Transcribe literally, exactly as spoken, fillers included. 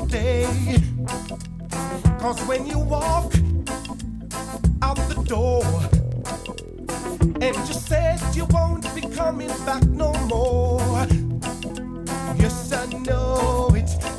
stay. Cause when you walk out the door and you said you won't be coming back no more, yes I know it.